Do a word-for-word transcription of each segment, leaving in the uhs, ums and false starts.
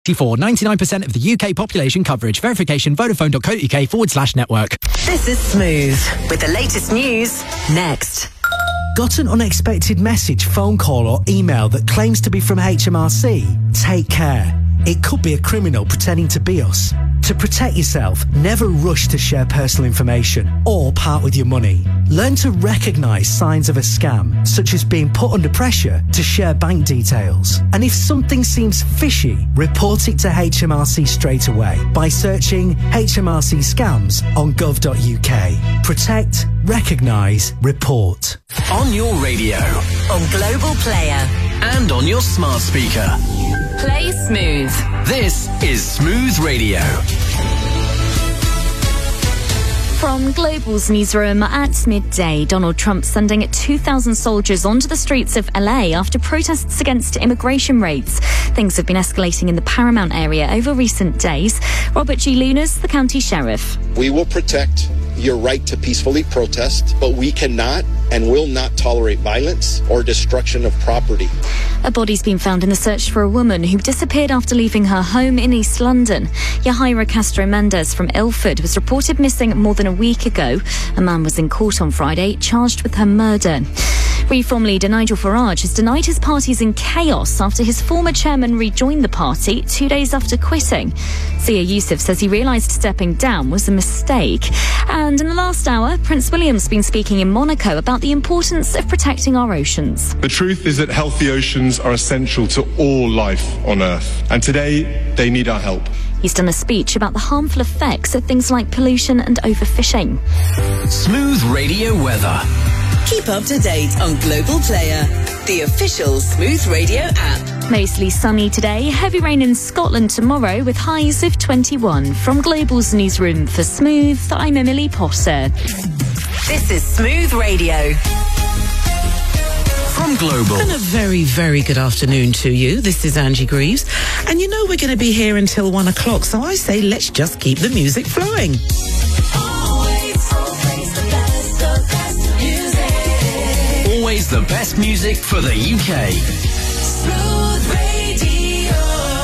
For ninety-nine percent of the U K population coverage. Verification vodafone.co.uk forward slash network. This is Smooth with the latest news next. Got an unexpected message, phone call or email that claims to be from H M R C? Take care. It could be a criminal pretending to be us. To protect yourself, never rush to share personal information or part with your money. Learn to recognise signs of a scam, such as being put under pressure to share bank details. And if something seems fishy, report it to H M R C straight away by searching H M R C scams on gov dot U K. Protect, recognise, report. On your radio. On Global Player. And on your smart speaker. Play Smooth. This is Smooth Radio. From Global's newsroom at midday, Donald Trump sending two thousand soldiers onto the streets of L A after protests against immigration raids. Things have been escalating in the Paramount area over recent days. Robert G. Lunas, the county sheriff. We will protect your right to peacefully protest, but we cannot and will not tolerate violence or destruction of property. A body's been found in the search for a woman who disappeared after leaving her home in East London. Yahaira Castro Mendez from Ilford was reported missing more than a week ago. A man was in court on Friday, charged with her murder. Reform leader Nigel Farage has denied his party's in chaos after his former chairman rejoined the party two days after quitting. Zia Youssef says he realised stepping down was a mistake. And in the last hour, Prince William's been speaking in Monaco about the importance of protecting our oceans. The truth is that healthy oceans are essential to all life on Earth. And today, they need our help. He's done a speech about the harmful effects of things like pollution and overfishing. Smooth Radio weather. Keep up to date on Global Player, the official Smooth Radio app. Mostly sunny today, heavy rain in Scotland tomorrow with highs of twenty-one. From Global's newsroom for Smooth, I'm Emily Potter. This is Smooth Radio. From Global. And a very, very good afternoon to you. This is Angie Greaves. And you know we're going to be here until one o'clock, so I say let's just keep the music flowing. Always the best music for the U K. Smooth Radio.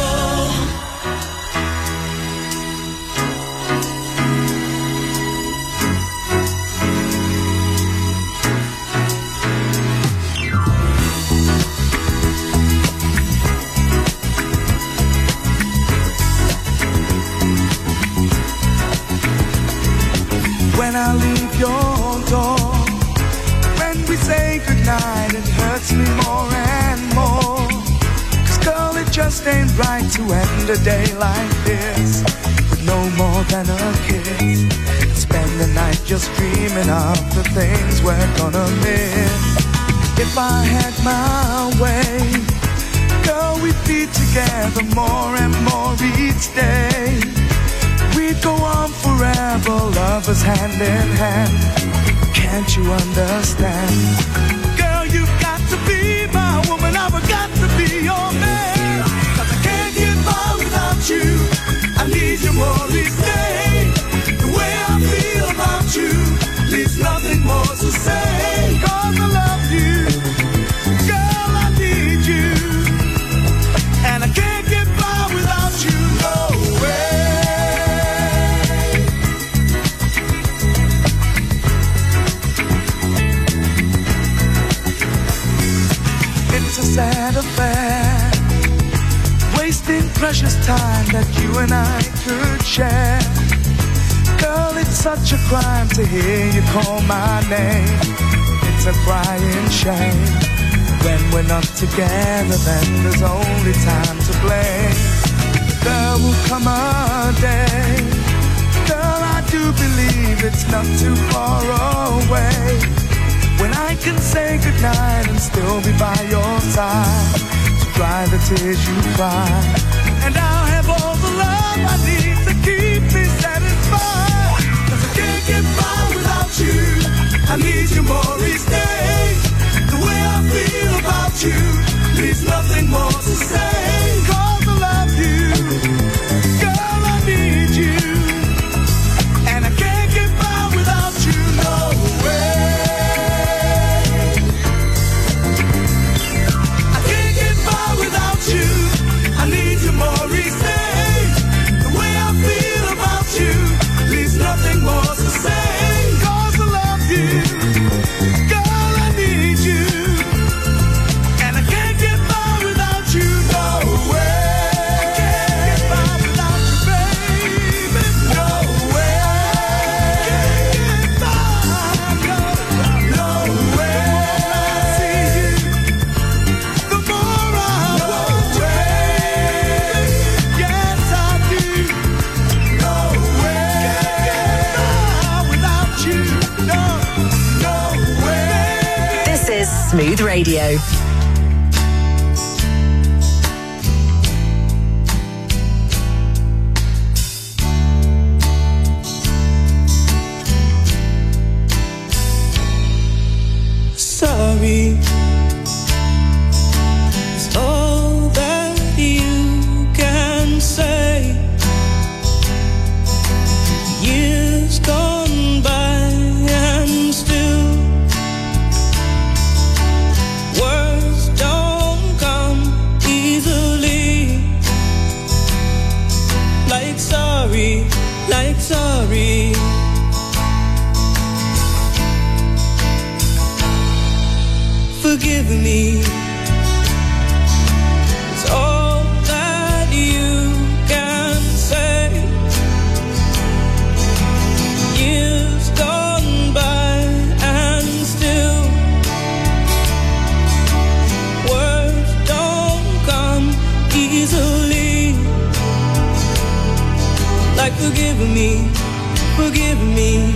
When I leave your door, we say goodnight, it hurts me more and more. Cause girl, it just ain't right to end a day like this with no more than a kiss. Spend the night just dreaming of the things we're gonna miss. If I had my way, girl, we'd be together more and more each day. We'd go on forever, lovers hand in hand. Can't you understand? Girl, you've got to be my woman, I've got to be your man. Cause I can't get by without you, I need you more each day. The way I feel about you leaves nothing more to say. Cause I love you, girl, I need you, and I can't get by without you, no way. It's a sad affair, wasting precious time that you and I could share. Girl, it's such a crime to hear you call my name. It's a crying shame. When we're not together, then there's only time to blame. There will come a day, girl, I do believe it's not too far away, when I can say goodnight and still be by your side, to dry the tears you cry. And I'll have all the love I need to keep me satisfied. Cause I can't get by without you, I need you more each day. The way I feel about you leaves nothing more to say. Cause I love you, girl, I need you, and I can't get by without you, no way. I need you Radio. Sorry is all that you can say. Years gone by and still words don't come easily. Like sorry, like sorry. Forgive me, it's all that you can say. Years gone by and still words don't come easily. Like forgive me, forgive me.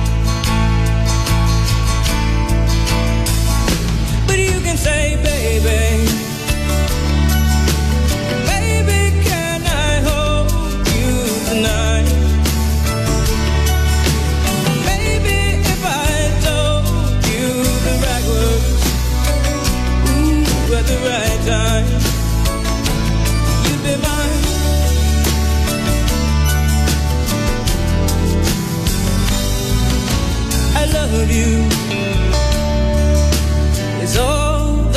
Say, baby, baby, can I hold you tonight? Maybe if I told you the right words, ooh, at the right time, you'd be mine. I love you. It's all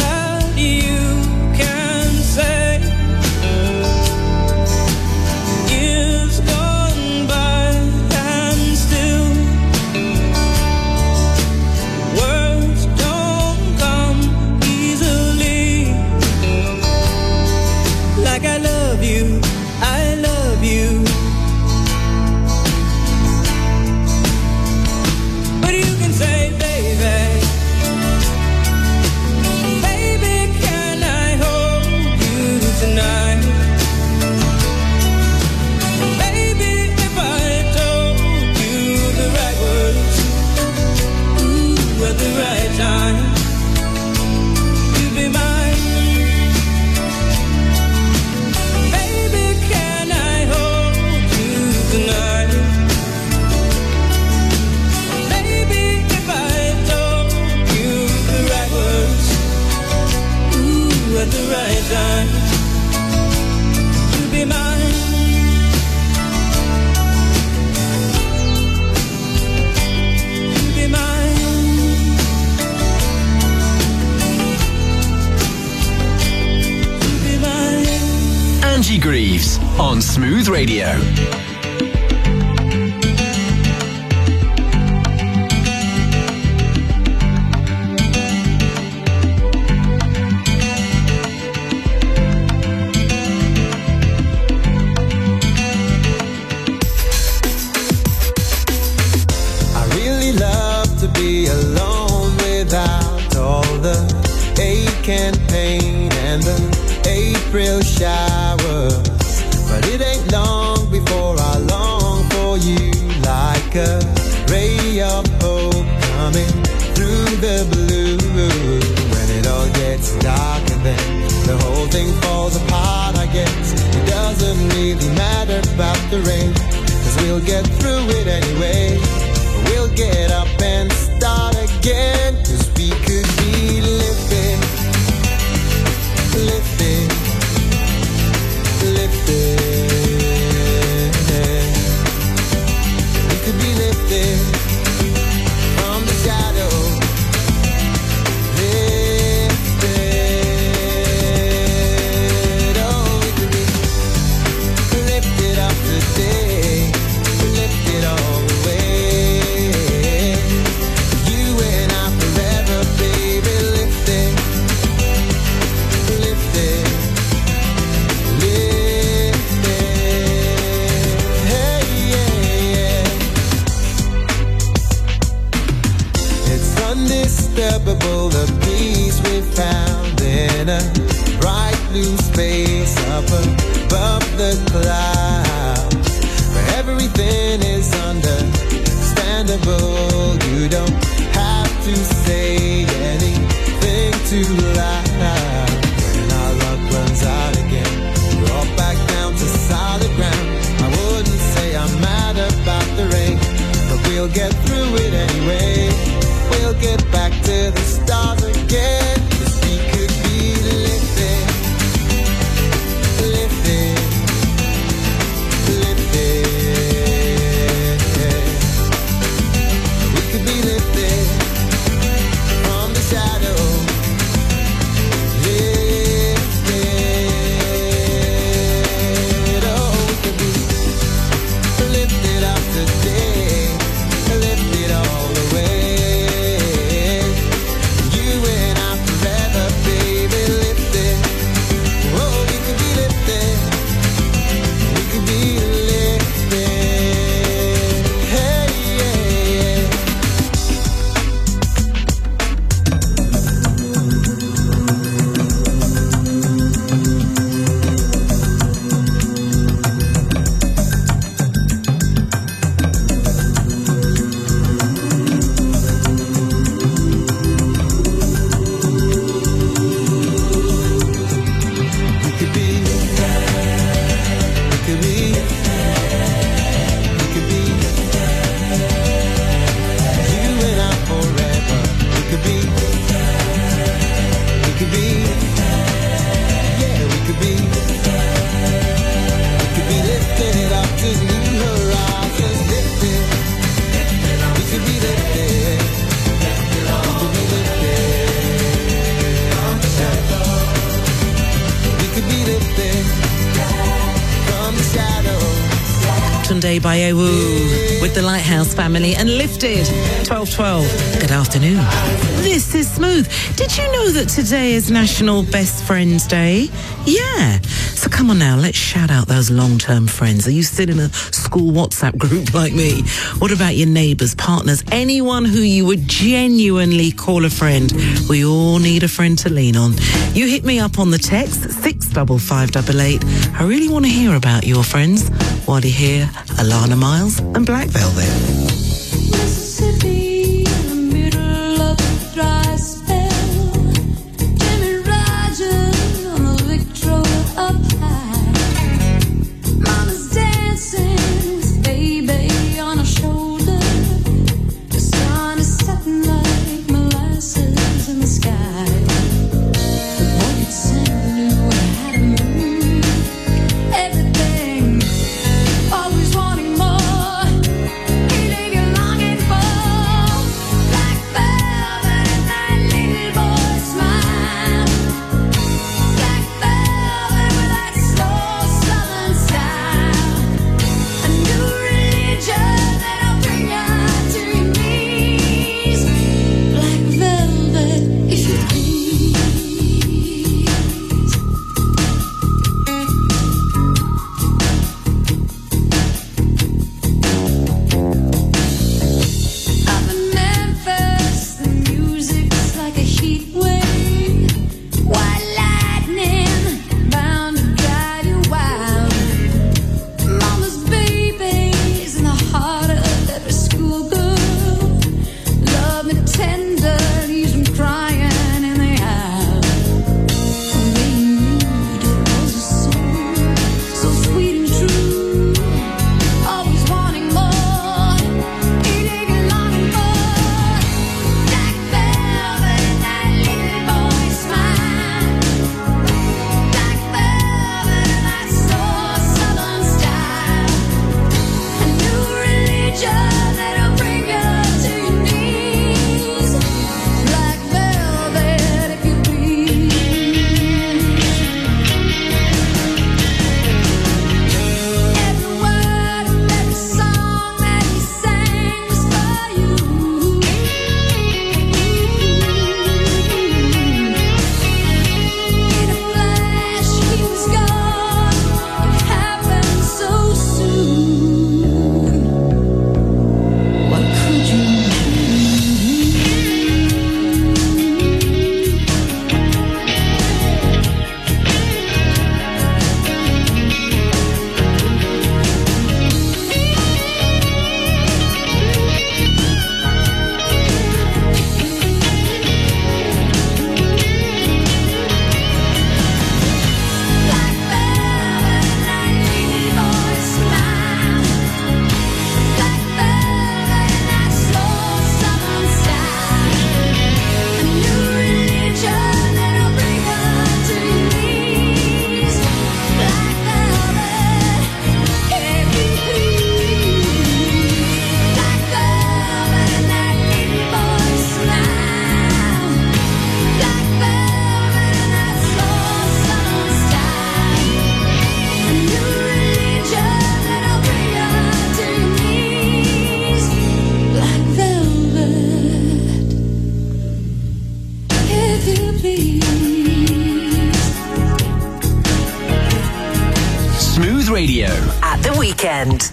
Angie Greaves on Smooth Radio. April showers, but it ain't long before I long for you, like a ray of hope coming through the blue. When it all gets dark and then the whole thing falls apart, I guess it doesn't really matter about the rain, 'cause we'll get through it anyway. We'll get up and start again, 'cause we could be living, living, lifted. We could be lifted from the shadow. Lifted. Oh, we could be lifted up today. Lifted all the way. You and I forever, baby. Lifted. Lifted. Undisturbable, the peace we found in a bright blue space up above the clouds, where everything is understandable. You don't have to say anything to Tunde Bayewu with the Lighthouse Family and Lifted. twelve twelve. Good afternoon. This is Smooth. Did you know that today is National Best Friends Day? Yeah. So come on now, let's shout out those long-term friends. Are you still in a school WhatsApp group like me? What about your neighbours, partners, anyone who you would genuinely call a friend? We all need a friend to lean on. You hit me up on the text, six five five eight eight. I really want to hear about your friends. While you hear Alana Miles and Black Velvet. Mississippi, in the middle of a dry spell. Jimmy Rogers on the Victrola up high. Mama's dancing with baby on her shoulder. The sun is setting like molasses in the sky. The boy could sing knew how to move. Everything. Always wanting more, eating and longing for black velvet and that little boy smile. Black velvet with that slow southern style. A new religion that'll bring you to your knees. Black velvet, if you please. Up in Memphis, the music's like a heat wave. White lightning, bound to drive you wild. Mama's baby's in the heart of every schoolgirl. Love me tender, leaves me crying in the aisle. The way you moved, it was a song, so sweet and true. Always wanting more, eating and longing for black velvet and that little boy smile. Black velvet and that slow southern style. A new religion that'll bring you to your knees. Black velvet, if you please. Every word of every song that he sang was for you. In a flash, he was gone. It happened so soon. What could you do? Black velvet and that little boy smile. Black velvet and that slow southern style. A new religion that'll bring you to your knees. Black velvet, if you please. Black velvet and that little boy smile. Black velvet and that slow southern style. A new religion that'll bring you to your knees. Black velvet, if you please. Smooth Radio. At the weekend.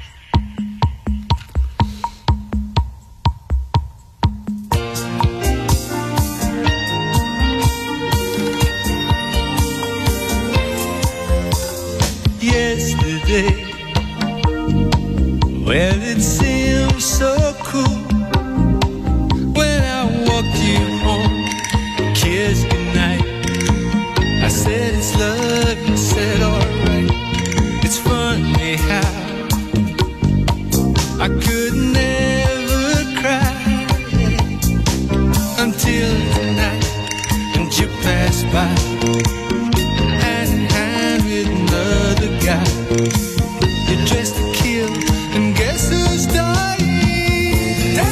Yesterday, well, it seemed so cool when I walked you home, kissed goodnight. I said it's love, you said alright. It's funny how I could never cry until tonight, and you passed by, hand in hand with another guy. You're dressed to kill, and guess who's dying?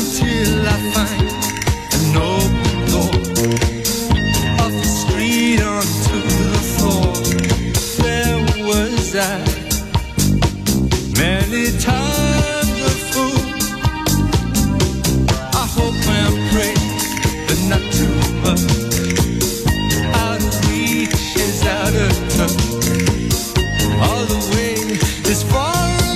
until I find an open door, off the street onto the floor. There was I, many times a fool. I hope and pray, but not too much. Out of reach is out of touch. All the way is far.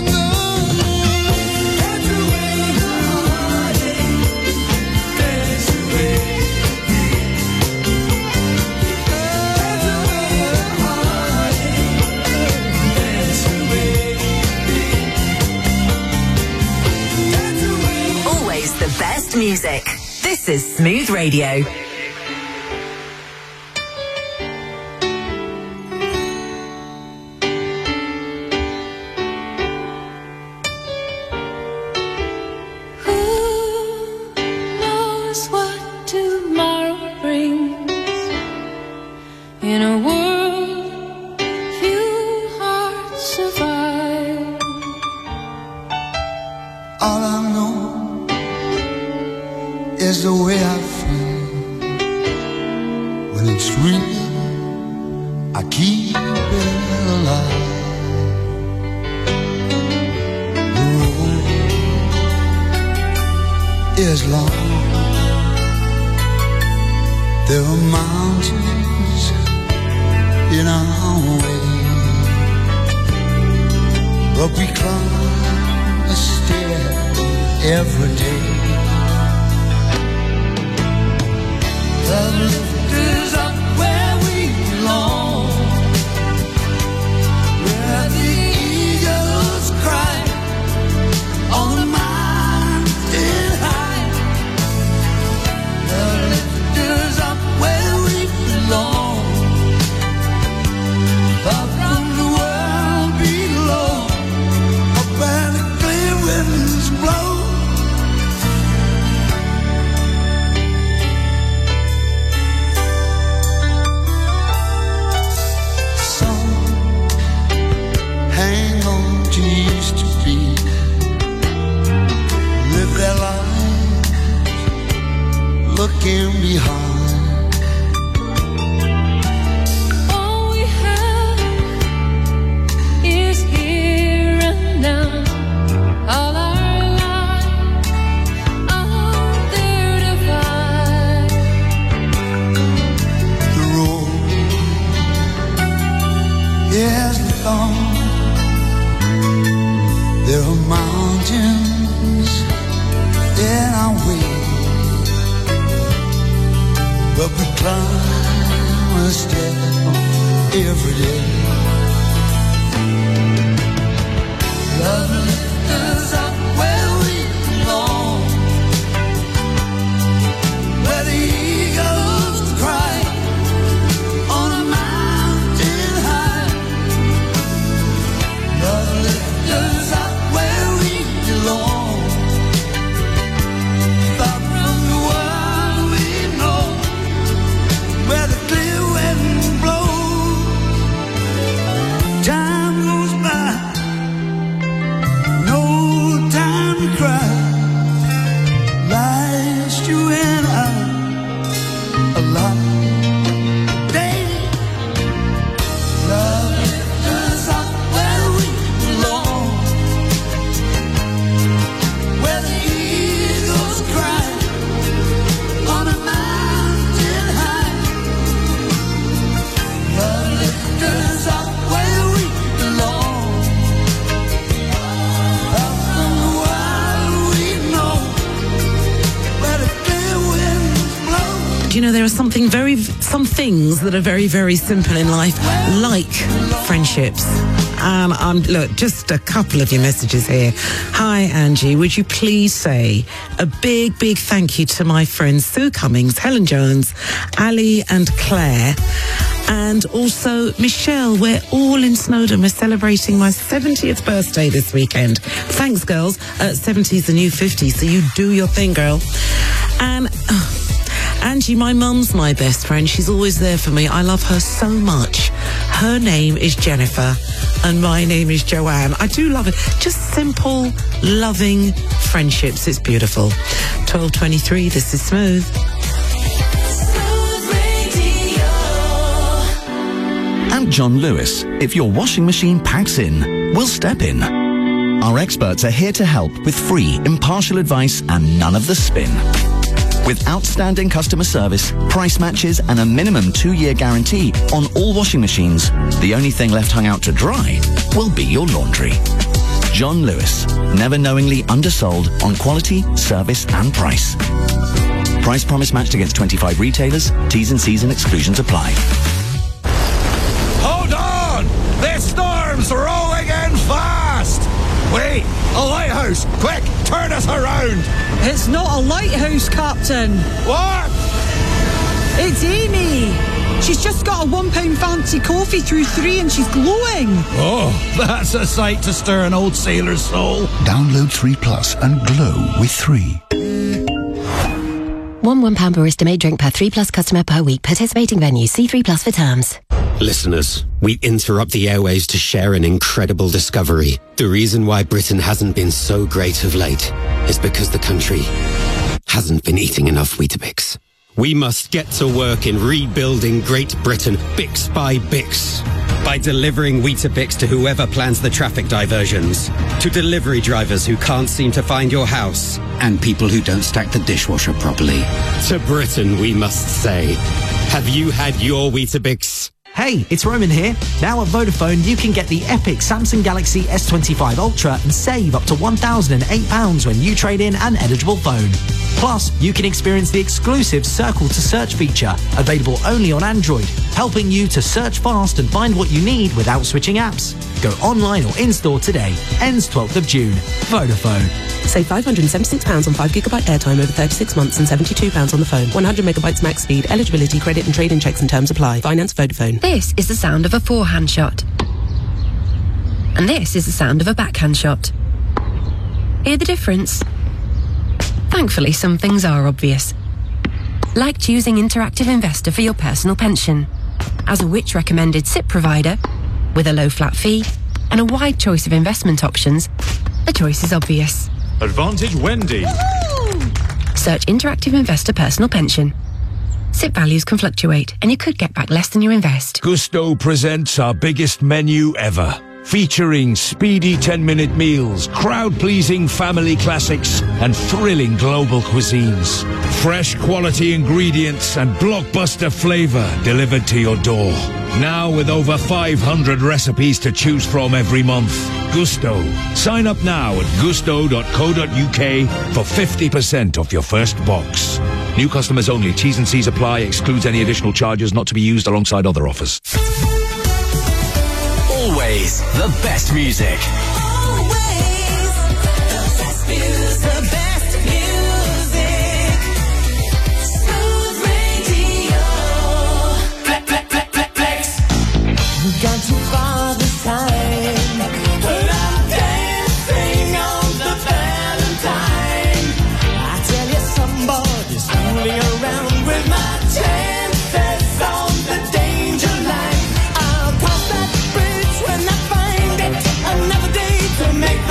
Music. This is Smooth Radio. Who knows what tomorrow brings? In a world few hearts survive. All I know is the way I feel when it's real. I keep it alive. The road is long. There are mountains in our way, but we climb a stair every day. The lift is up where we belong, where the eagles cry on the mountain high. The lift is up where we belong, far from the world below, up where the clear winds blow. Used to be, live their lives looking behind. All we have is here and now. All our lives are there to find. The road is long. There are mountains in our way, but we climb a step every day. Love lifts us up where we belong, where the eagles cry on a mountain high. Love lifts us up where we belong, far from the world we know, where the clear wind blows. Time goes by, no time to cry. Life's you and I, a lot of days. Love lifts us up where we belong, where the eagles cry on a mountain high. Love lifts us up where we belong, up from the world we know, where the clear winds blow. Do you know there are something very, some things that are very, very simple in life, like friendships. Um, um, look, just a couple of your messages here. Hi, Angie. Would you please say a big, big thank you to my friends Sue Cummings, Helen Jones, Ali and Claire, and also Michelle. We're all in Snowdon. We're celebrating my seventieth birthday this weekend. Thanks, girls. Uh, seventy's the new fifty, so you do your thing, girl. And... Uh, Angie, my mum's my best friend. She's always there for me. I love her so much. Her name is Jennifer and my name is Joanne. I do love it. Just simple, loving friendships. It's beautiful. twelve twenty-three, this is Smooth. At John Lewis, if your washing machine packs in, we'll step in. Our experts are here to help with free, impartial advice and none of the spin. With outstanding customer service, price matches and a minimum two-year guarantee on all washing machines, the only thing left hung out to dry will be your laundry. John Lewis, never knowingly undersold on quality, service and price. Price promise matched against twenty-five retailers. T's and C's and exclusions apply. Hold on! This storm's rolling in fast! Wait, a lighthouse! Quick, turn us around! It's not a lighthouse, Captain. What? It's Amy. She's just got a one pound fancy coffee through three and she's glowing. Oh, that's a sight to stir an old sailor's soul. Download three Plus and glow with three. One one pound barista made drink per three Plus customer per week. Participating venues. See three Plus for terms. Listeners, we interrupt the airwaves to share an incredible discovery. The reason why Britain hasn't been so great of late is because the country hasn't been eating enough Weetabix. We must get to work in rebuilding Great Britain, Bix by Bix. By delivering Weetabix to whoever plans the traffic diversions, to delivery drivers who can't seem to find your house, and people who don't stack the dishwasher properly. To Britain, we must say, have you had your Weetabix? Hey, it's Roman here. Now at Vodafone, you can get the epic Samsung Galaxy S twenty-five Ultra and save up to one thousand eight pounds when you trade in an eligible phone. Plus, you can experience the exclusive Circle to Search feature, available only on Android, helping you to search fast and find what you need without switching apps. Go online or in-store today. Ends twelfth of June. Vodafone. Save five hundred seventy-six pounds on five gigabyte airtime over thirty-six months and seventy-two pounds on the phone. one hundred megabytes max speed. Eligibility, credit and trade-in checks and terms apply. Finance Vodafone. This is the sound of a forehand shot. And this is the sound of a backhand shot. Hear the difference? Thankfully, some things are obvious. Like choosing Interactive Investor for your personal pension. As a Which recommended S I P provider, with a low flat fee and a wide choice of investment options, the choice is obvious. Advantage Wendy. Woohoo! Search Interactive Investor Personal Pension. S I P values can fluctuate, and you could get back less than you invest. Gusto presents our biggest menu ever. Featuring speedy ten-minute meals, crowd-pleasing family classics, and thrilling global cuisines. Fresh quality ingredients and blockbuster flavor delivered to your door. Now with over five hundred recipes to choose from every month. Gusto. Sign up now at gusto dot co dot uk for fifty percent off your first box. New customers only. T's and C's apply. Excludes any additional charges not to be used alongside other offers. Always the best music. Always the best music. The best music. Smooth Radio. Flex, flex, flex, flex, flex. We've gone too far this time, but I'm dancing on the Valentine. I tell you, somebody's fooling around with my chances on the danger line. I'll cross that bridge when I find it. Another day to make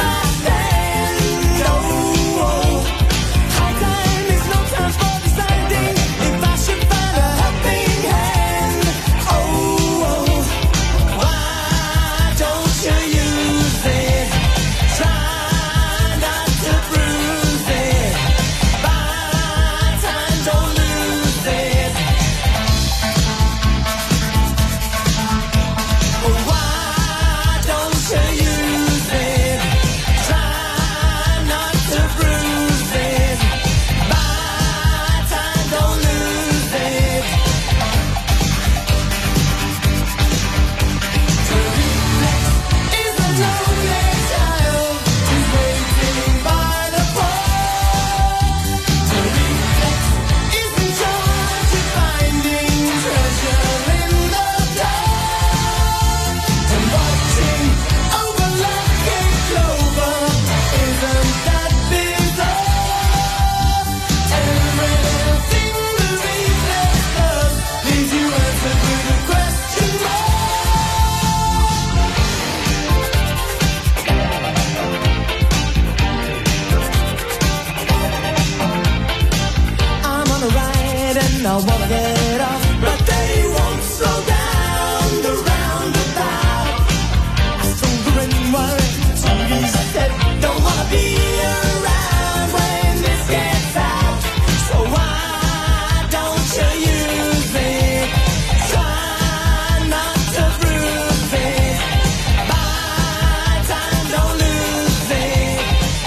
I'll walk it off. But they won't slow down the roundabout. I told her anyone to his head, don't wanna be around when this gets out. So why don't you use it? Try not to bruise it. Buy time, don't lose it.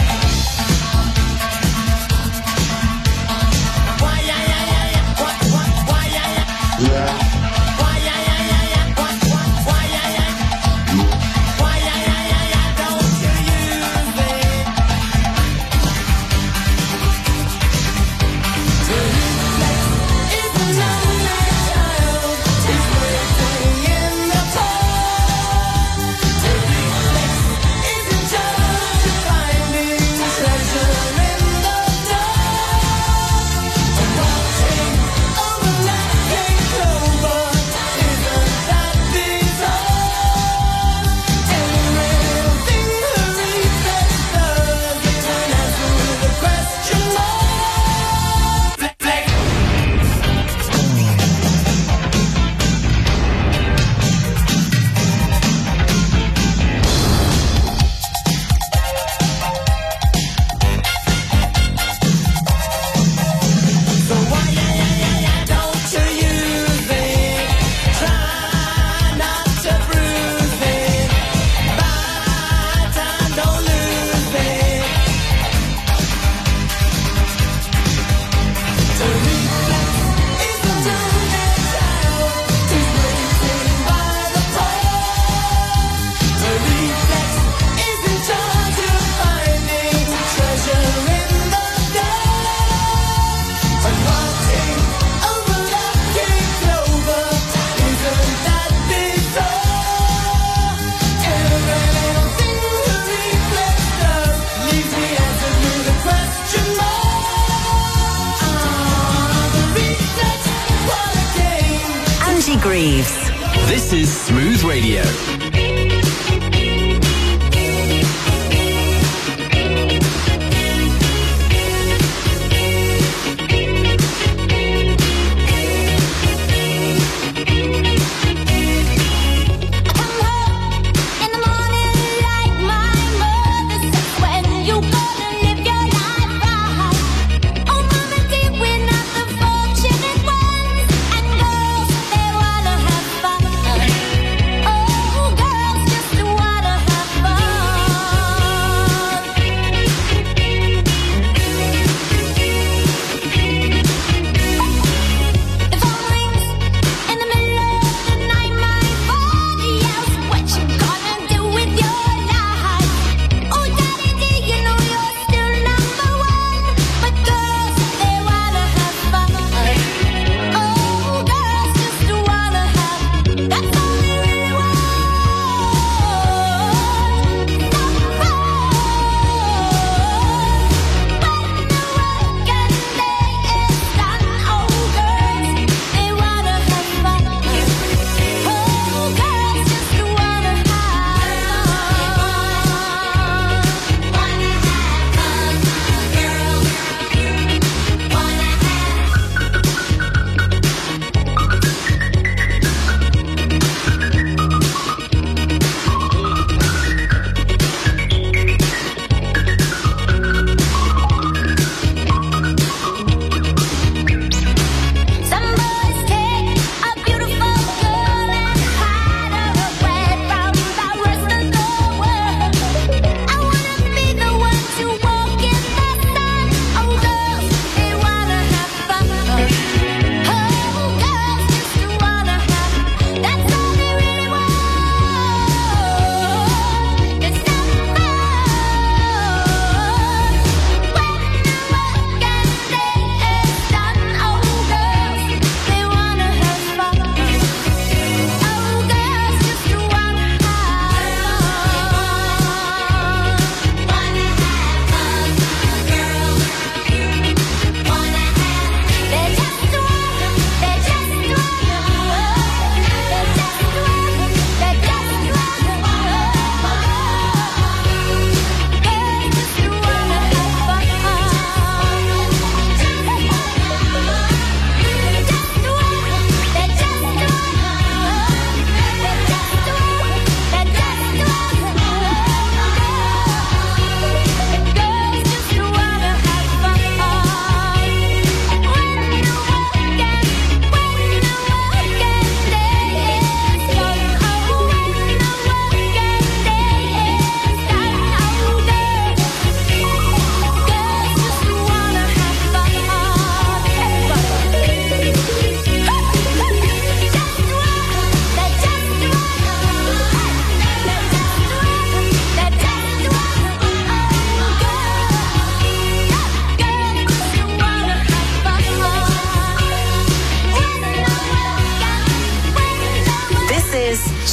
Why, yeah, yeah, yeah, yeah. What, what, why, yeah, yeah. Yeah. Why, yeah, yeah, yeah, yeah. What, what, why, yeah, yeah. Why, yeah, yeah, yeah, yeah. Don't you use it. To reflex is an unmet child. He's waiting in the cold. To reflex isn't just finding treasure in the dark. And watching overlapping clover isn't that bizarre. Any real thing her reflex does is an answer with a question mark. Reflex. So why, yeah, yeah, yeah, yeah, don't you use it? Try not to bruise it. Buy time, don't lose it. To reflex is a two-head child who's waiting by the pole. To reflex is in charge of finding treasure in the dark. And watching overlooking clover isn't that bizarre. Every little thing the reflex does leaves me answered with a question mark. Ah, the reflex, what a game. Angie Greaves. This is Smooth Radio. In the morning, like my mother said, when you gonna live your life right? Oh, mama dear, we're not the fortunate ones, and girls they wanna have fun. Oh,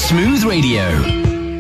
Smooth Radio.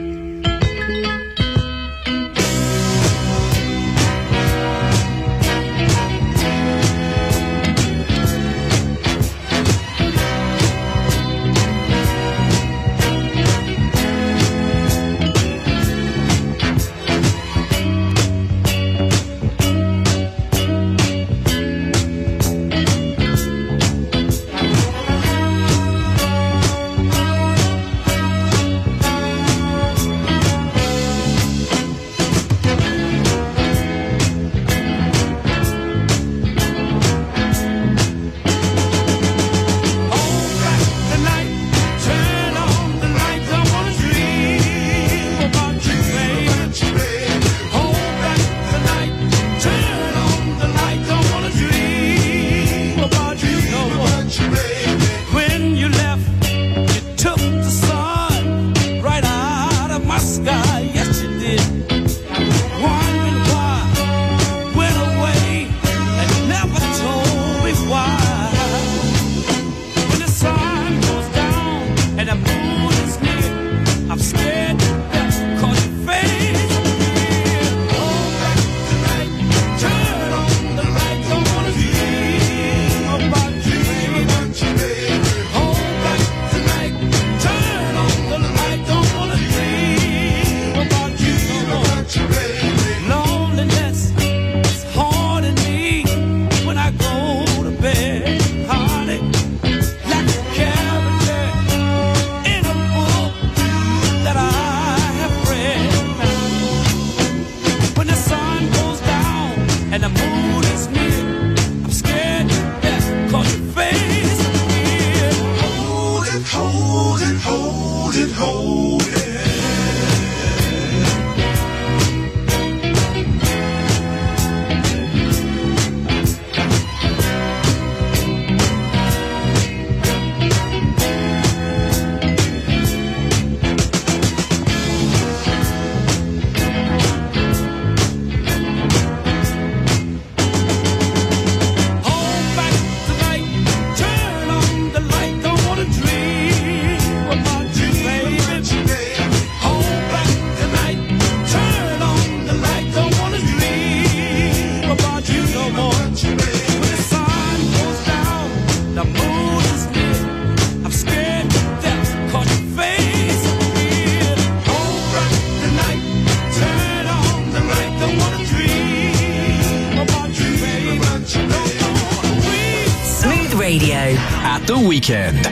At the weekend.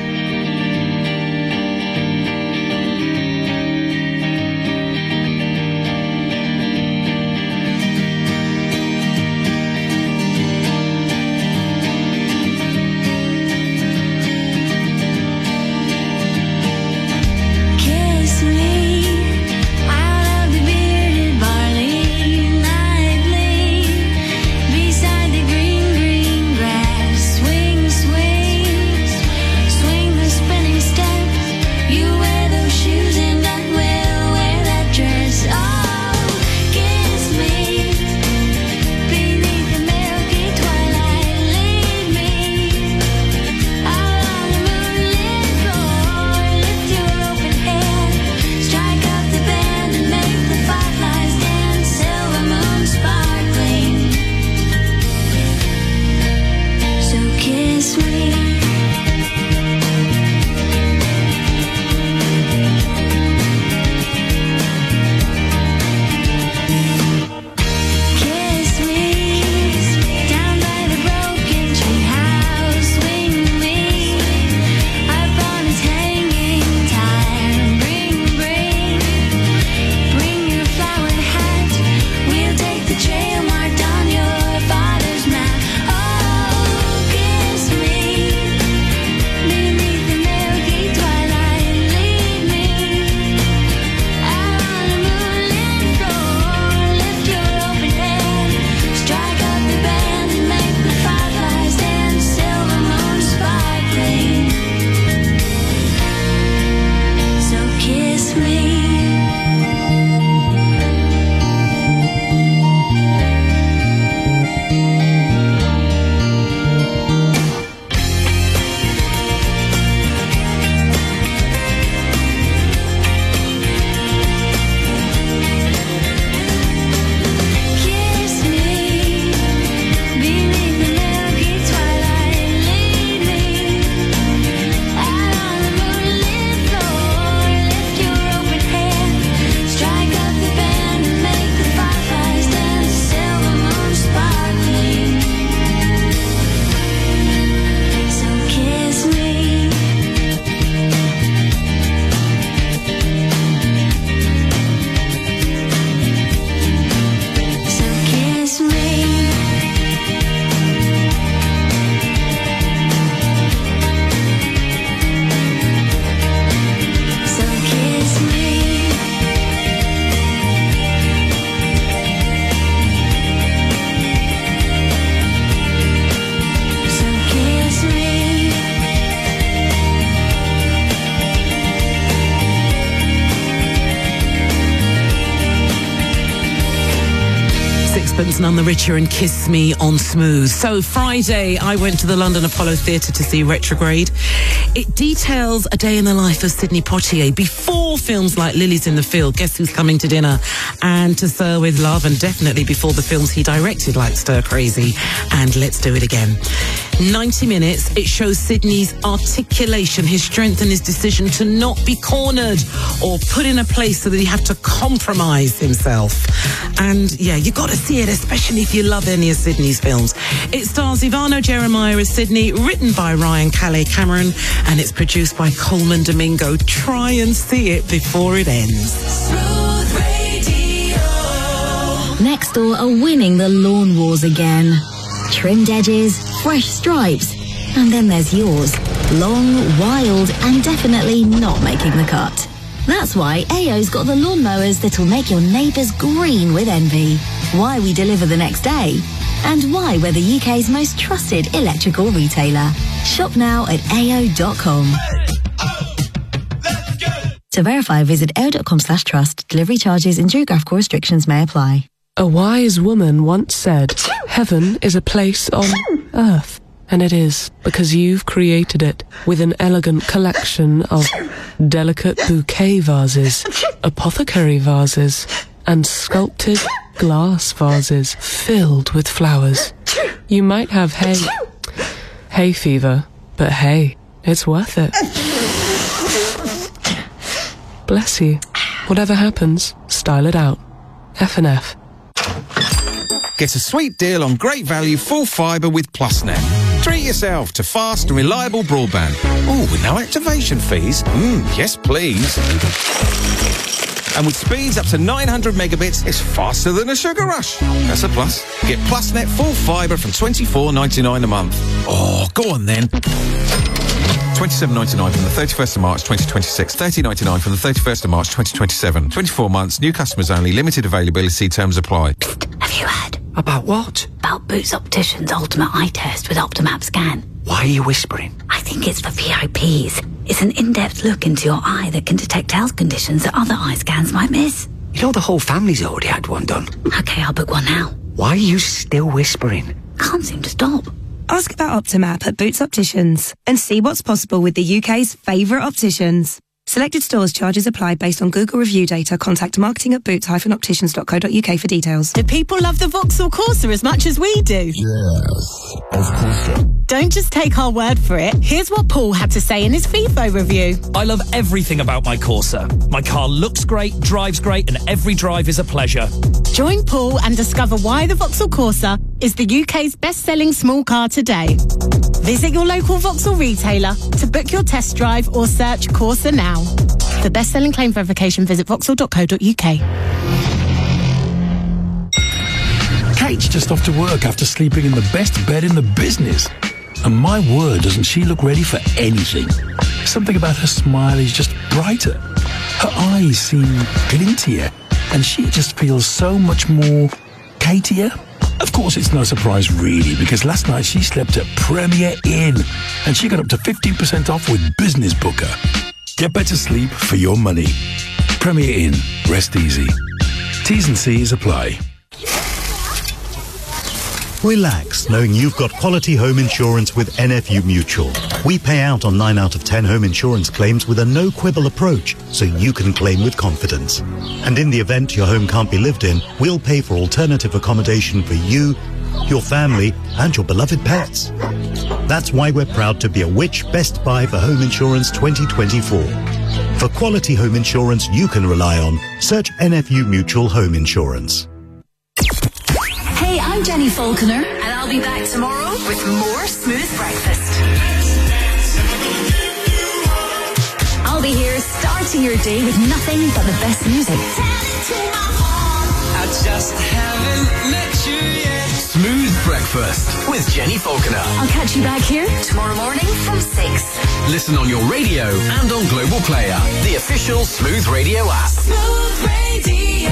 Swing Sixpence None the Richer and Kiss Me on Smooth. So Friday, I went to the London Apollo Theatre to see Retrograde. It details a day in the life of Sidney Poitier before films like Lilies in the Field, Guess Who's Coming to Dinner, and To Sir With Love, and definitely before the films he directed like Stir Crazy and Let's Do It Again. ninety minutes, it shows Sidney's articulation, his strength and his decision to not be cornered or put in a place so that he had to compromise himself. And yeah, you got to see it, especially if you love any of Sidney's films. It stars Ivano Jeremiah as Sidney, written by Ryan Calais Cameron, and it's produced by Coleman Domingo. Try and see it before it ends. Next Door are winning the lawn wars again. Trimmed edges, fresh stripes, and then there's yours. Long, wild, and definitely not making the cut. That's why A O's got the lawnmowers that'll make your neighbours green with envy. Why we deliver the next day. And why we're the U K's most trusted electrical retailer. Shop now at A O dot com. To verify, visit A O dot com slash trust. Delivery charges and geographical restrictions may apply. A wise woman once said, heaven is a place on earth. And it is, because you've created it with an elegant collection of delicate bouquet vases, apothecary vases, and sculpted glass vases filled with flowers. You might have hay, hay fever, but hey, it's worth it. Bless you. Whatever happens, style it out. F and F. Get a sweet deal on great value full fibre with PlusNet. Treat yourself to fast and reliable broadband. Oh, with no activation fees? Mm, yes, please. And with speeds up to nine hundred megabits, it's faster than a sugar rush. That's a plus. Get PlusNet full fibre from twenty-four ninety-nine a month. Oh, go on then. twenty-seven ninety-nine from the thirty-first of March twenty twenty-six, thirty ninety-nine from the thirty-first of March twenty twenty-seven. twenty-four months, new customers only, limited availability, terms apply. Have you heard? About what? About Boots Opticians Ultimate Eye Test with Optimap Scan. Why are you whispering? I think it's for V I Ps. It's an in-depth look into your eye that can detect health conditions that other eye scans might miss. You know the whole family's already had one done. Okay, I'll book one now. Why are you still whispering? Can't seem to stop. Ask about Optimap at Boots Opticians and see what's possible with the U K's favourite opticians. Selected stores charges apply based on Google review data. Contact marketing at boots dash opticians dot co dot uk for details. Do people love the Vauxhall Corsa as much as we do? Yes, of course. Don't just take our word for it. Here's what Paul had to say in his FIFO review. I love everything about my Corsa. My car looks great, drives great, and every drive is a pleasure. Join Paul and discover why the Vauxhall Corsa is the U K's best-selling small car today. Visit your local Vauxhall retailer to book your test drive or search Corsa now. For best-selling claim verification, visit vauxhall dot co dot uk. Kate's just off to work after sleeping in the best bed in the business. And my word, doesn't she look ready for anything? Something about her smile is just brighter. Her eyes seem glintier. And she just feels so much more Katier. Of course, it's no surprise really, because last night she slept at Premier Inn. And she got up to fifteen percent off with Business Booker. Get better sleep for your money. Premier Inn. Rest easy. T's and C's apply. Relax, knowing you've got quality home insurance with N F U Mutual. We pay out on nine out of ten home insurance claims with a no-quibble approach, so you can claim with confidence. And in the event your home can't be lived in, we'll pay for alternative accommodation for you, your family, and your beloved pets. That's why we're proud to be a Which Best Buy for Home Insurance twenty twenty-four. For quality home insurance you can rely on, search N F U Mutual Home Insurance. Hey, I'm Jenny Falconer, and I'll be back tomorrow with more Smooth Breakfast. I'll be here starting your day with nothing but the best music. I just haven't met you yet. Smooth Breakfast with Jenny Falconer. I'll catch you back here tomorrow morning from six. Listen on your radio and on Global Player, the official Smooth Radio app. Smooth Radio.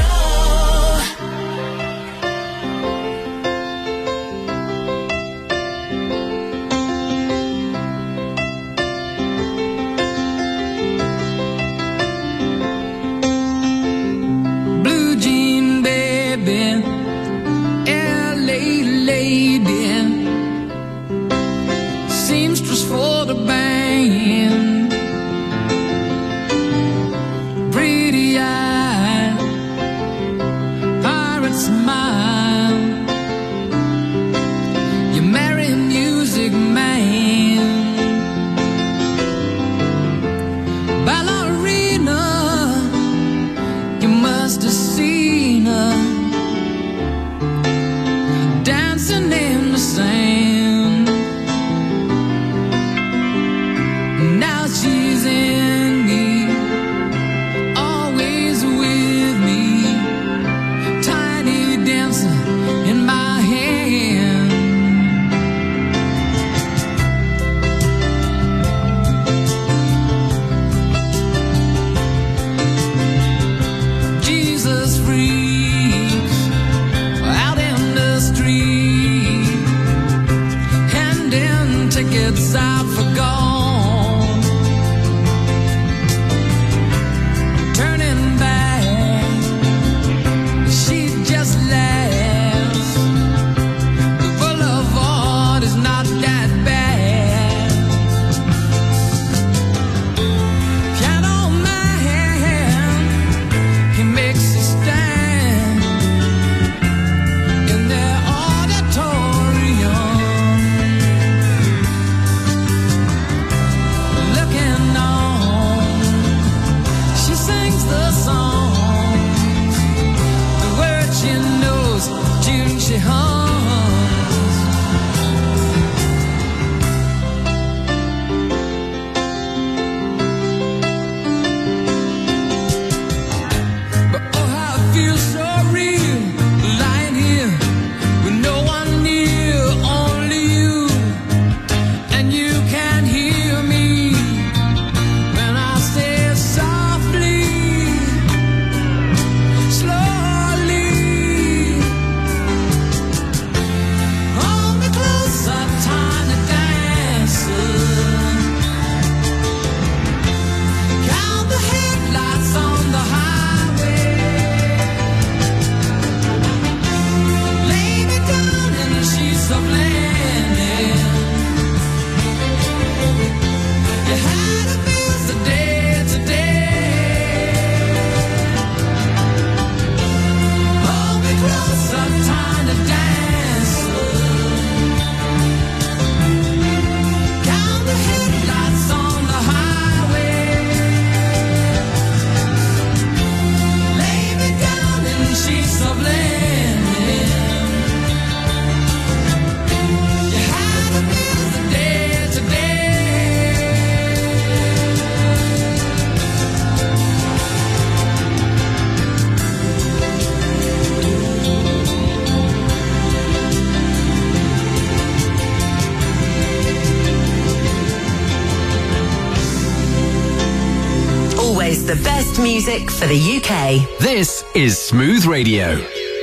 minstrels for the band, pretty eyed pirate smile, you merry music man, ballerina, you must have seen her dancing in the sand. Now she's in me, always with me, tiny dancer in my hand. Jesus freaks out in the street, handing tickets out for gone, turning back, she just laughs. The boulevard is not that bad. Piano man, he makes a stand in their auditorium, looking on. She sings the songs, the words she knows, tune she hums. But oh, how it feels so real, lying here with no one near, only you, and you can't hear me when I say softly, slowly, hold me closer, tiny dancer, count the headlights on the highway, lay me down in the sheets of linen. You had a busy day today. Hold me closer, tiny dancer, count the headlights on the highway, lay me down in the sheets of linen. You had a busy day today. Always the best music for the U K. This is Smooth Radio.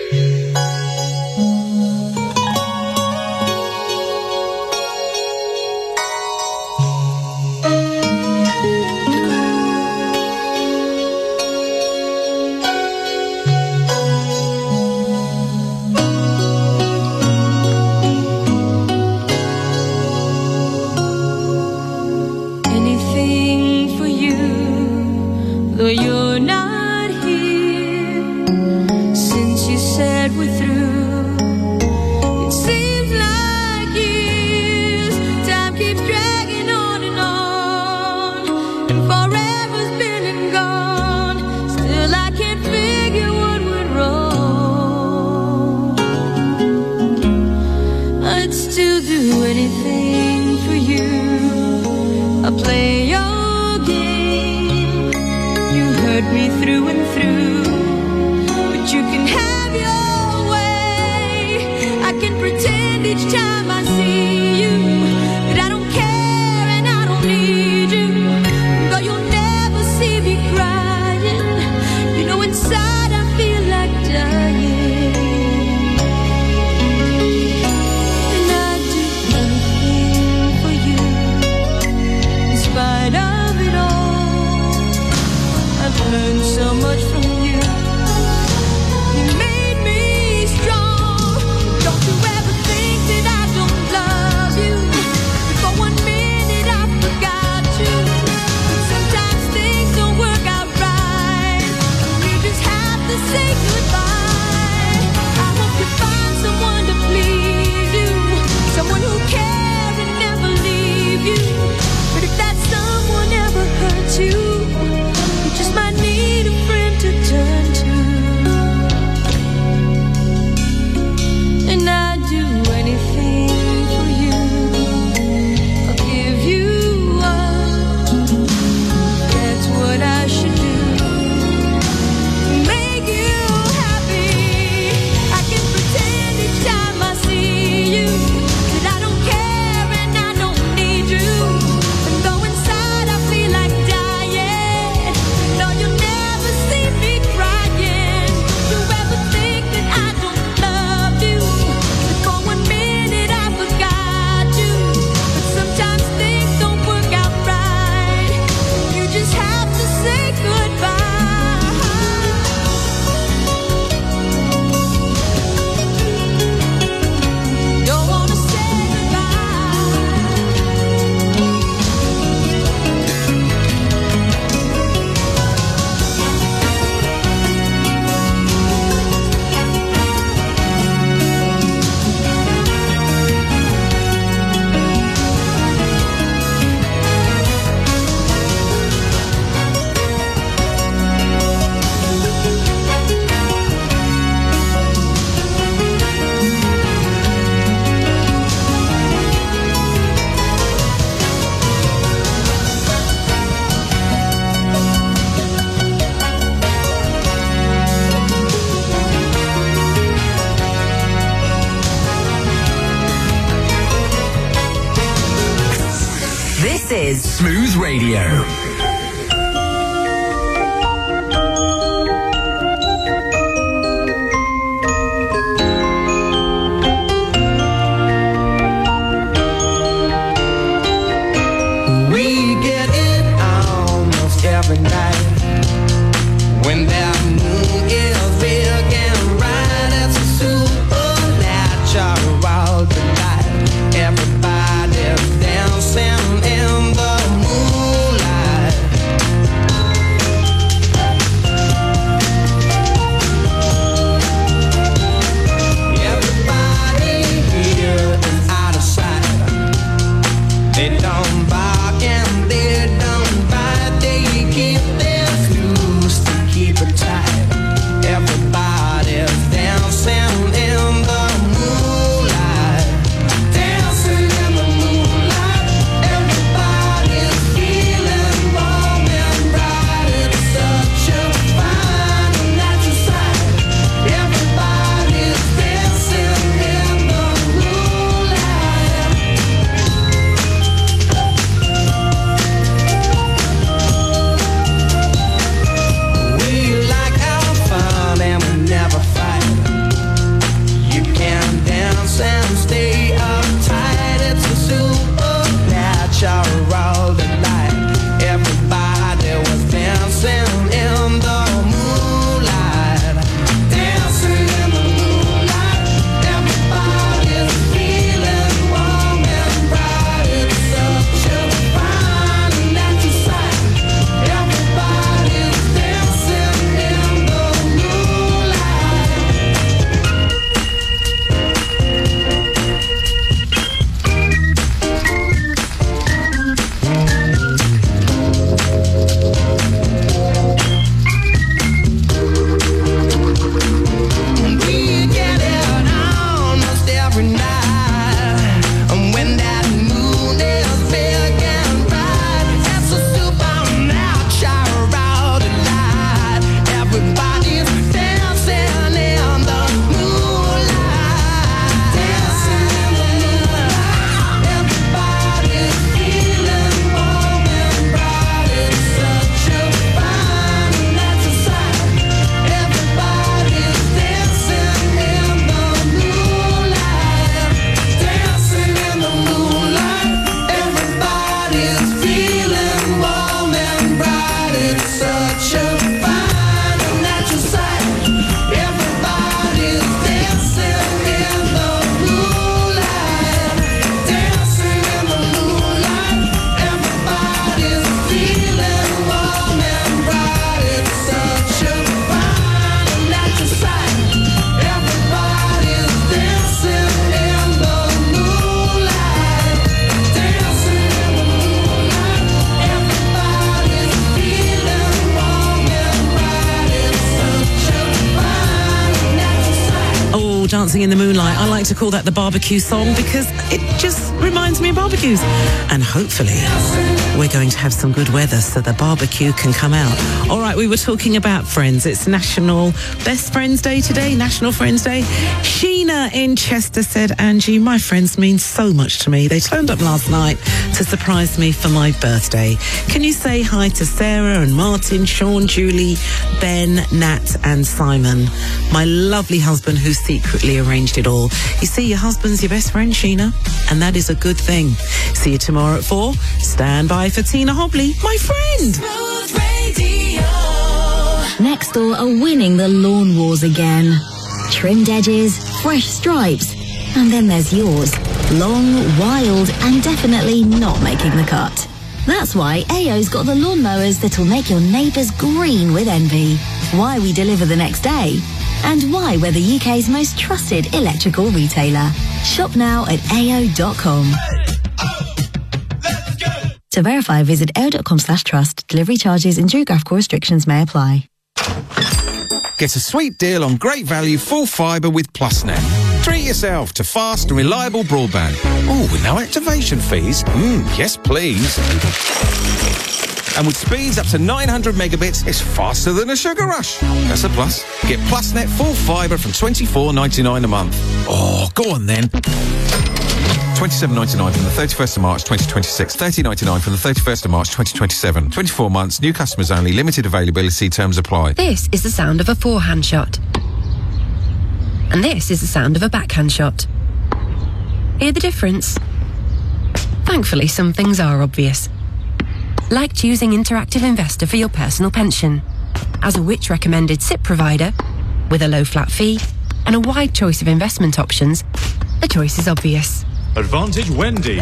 Anything for you, though you're not here. Since you said we're through, it seems like years. Time keeps dragging on and on, and forever's been and gone. Still I can't figure what went wrong. I'd still do anything for you. I'll play your game. You hurt me through and through, but you can have your way. I can pretend each time I see you that I don't care and I don't need you. Though you'll never see me crying, you know inside I feel like dying. And I'd do anything for you. In spite of it all, I've learned so much from you. You made me strong. Don't you ever think that I don't love This is Smooth Radio. We get it almost every night when that moon is big and bright. It's a supernatural delight. Everybody's dancing in the moonlight. Everybody here is out of sight. They don't bark and they don't bite. They keep their screws to keep it tight. Everybody's dancing in the moonlight. Dancing in the moonlight. Everybody's feeling warm and bright. It's such a fine and natural sight. Everybody's dancing in the moonlight. We like our fun and we never fight. You can dance and stay uptight. It's a supernatural delight. Everybody was dancing in the moonlight. Dancing in the moonlight. Everybody's feeling warm and bright. It's such a fine and natural sight. Everybody's dancing in the moonlight. We get it almost every night, and when that moon is big and bright, it's a supernatural delight. Everybody's dancing in the moonlight. Dancing in the moonlight. Everybody's feeling warm and bright. It's such a fine and natural sight. Everybody's dancing in the moonlight. Dancing in the moonlight. Everybody's feeling warm and bright. It's such a fine and natural sight. Everybody's dancing in the moonlight. Dancing in the moonlight. Everybody's feeling warm and bright. It's such a fine and natural sight. Everybody's dancing in the moonlight. Dancing in the moonlight. Everybody's feeling warm and bright. It's such a fine and natural sight. Oh, Dancing in the Moonlight. I like to call that the barbecue song because it just reminds me of barbecues. And hopefully we're going to have some good weather so the barbecue can come out. All right, we were talking about friends. It's National Best Friends Day today, National Friends Day. Sheena in Chester said, Angie, my friends mean so much to me. They turned up last night to surprise me for my birthday. Can you say hi to Sarah and Martin, Sean, Julie, Ben, Nat and Simon, my lovely husband who secretly arranged it all. You see, your husband's your best friend, Sheena, and that is a good thing. See you tomorrow at four. Stand by for Tina Hobley, my friend. Next door are winning the lawn wars again. Trimmed edges, fresh stripes, and then there's yours. Long, wild, and definitely not making the cut. That's why A O's got the lawnmowers that'll make your neighbours green with envy. Why we deliver the next day. And why we're the U K's most trusted electrical retailer. Shop now at A O dot com. To verify, visit A O dot com slash trust. Delivery charges and geographical restrictions may apply. Get a sweet deal on great value full fibre with PlusNet. Treat yourself to fast and reliable broadband. Oh, with no activation fees. Mm, yes, please. And with speeds up to nine hundred megabits, it's faster than a sugar rush. That's a plus. Get PlusNet full fibre from twenty-four ninety-nine a month. Oh, go on then. twenty-seven ninety-nine from the thirty-first of March twenty twenty-six, thirty ninety-nine from the thirty-first of March twenty twenty-seven. twenty-four months, new customers only, limited availability, terms apply. This is the sound of a forehand shot. And this is the sound of a backhand shot. Hear the difference? Thankfully, some things are obvious. Like choosing Interactive Investor for your personal pension. As a Which recommended S I P provider, with a low flat fee and a wide choice of investment options, the choice is obvious. Advantage Wendy.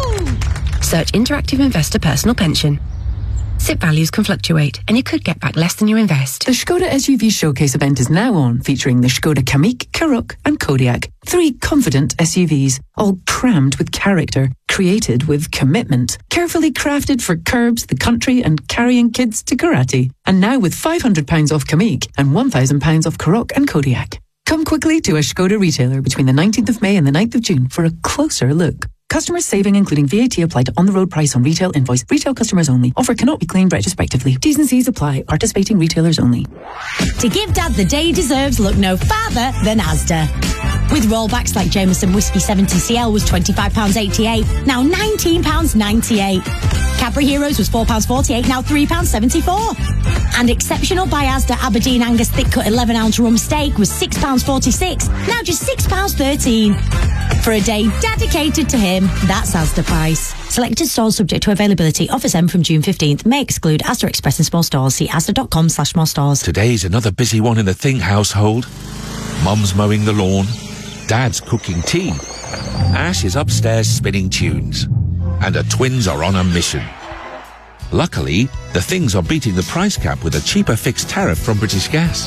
Search Interactive Investor Personal Pension. S I P values can fluctuate, and you could get back less than you invest. The Skoda S U V Showcase event is now on, featuring the Skoda Kamiq, Karoq and Kodiaq. Three confident S U Vs, all crammed with character, created with commitment, carefully crafted for curbs, the country and carrying kids to karate. And now with five hundred pounds off Kamiq and one thousand pounds off Karoq and Kodiaq. Come quickly to a Skoda retailer between the nineteenth of May and the ninth of June for a closer look. Customers saving including V A T applied to on-the-road price on retail invoice. Retail customers only. Offer cannot be claimed retrospectively. T's and C's apply. Participating retailers only. To give Dad the day he deserves, look no farther than Asda. With rollbacks like Jameson Whiskey seventy C L was twenty-five pounds eighty-eight, now nineteen pounds ninety-eight. Cadbury Heroes was four pounds forty-eight, now three pounds seventy-four. And exceptional by Asda Aberdeen Angus thick cut eleven ounce rump steak was six pounds forty-six, now just six pounds thirteen. For a day dedicated to him, that's Asda price. Selected stores subject to availability. Offers end from June fifteenth. May exclude Asda Express and small stores. See asda.com slash more stores. Today's another busy one in the Thing household. Mum's mowing the lawn. Dad's cooking tea. Ash is upstairs spinning tunes. And the twins are on a mission. Luckily, the Things are beating the price cap with a cheaper fixed tariff from British Gas.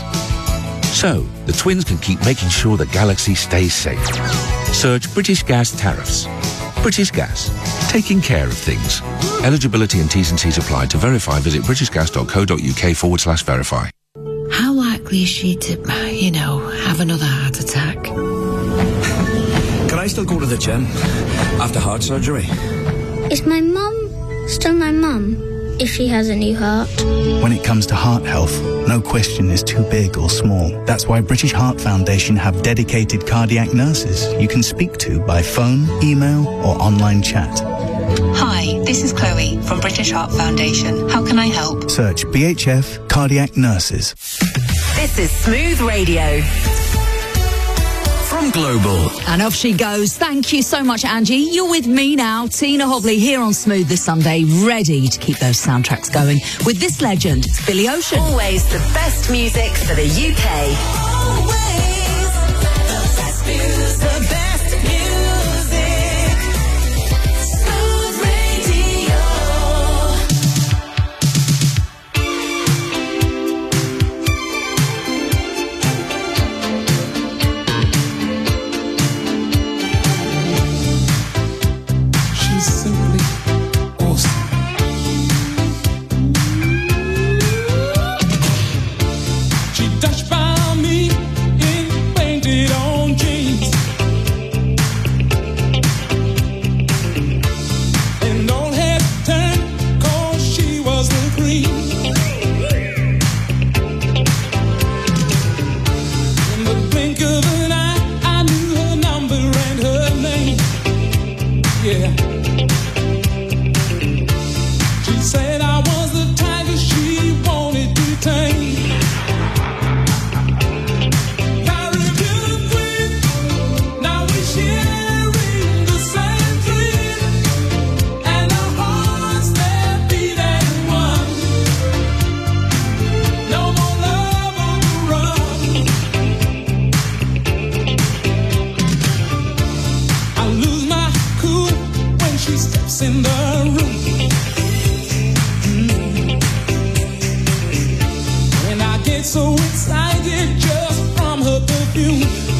So, the twins can keep making sure the Galaxy stays safe. Search British Gas tariffs. British Gas, taking care of things. Eligibility and T's and C's apply. To verify, visit britishgas.co.uk forward slash verify. How likely is she to, you know, have another heart attack? Can I still go to the gym after heart surgery? Is my mum still my mum if she has a new heart? When it comes to heart health, no question is too big or small. That's why British Heart Foundation have dedicated cardiac nurses you can speak to by phone, email or online chat. Hi, this is Chloe from British Heart Foundation. How can I help? Search B H F Cardiac Nurses. This is Smooth Radio. From Global. And off she goes. Thank you so much, Angie. You're with me now, Tina Hobley, here on Smooth this Sunday, ready to keep those soundtracks going with this legend. It's Billy Ocean. Always the best music for the U K. Always the best music. The best music. Smooth Radio. Simply awesome. She touched by me in painted on jeans, and all had turned cause she was the cream. In the blink of an eye, I knew her number and her name. Yeah. Said I was the tiger she wanted to tame. Very beautiful, now we're sharing the same dream, and our hearts they're beating one. No more love on the run. I lose my cool when she steps in the room. So excited just from her perfume.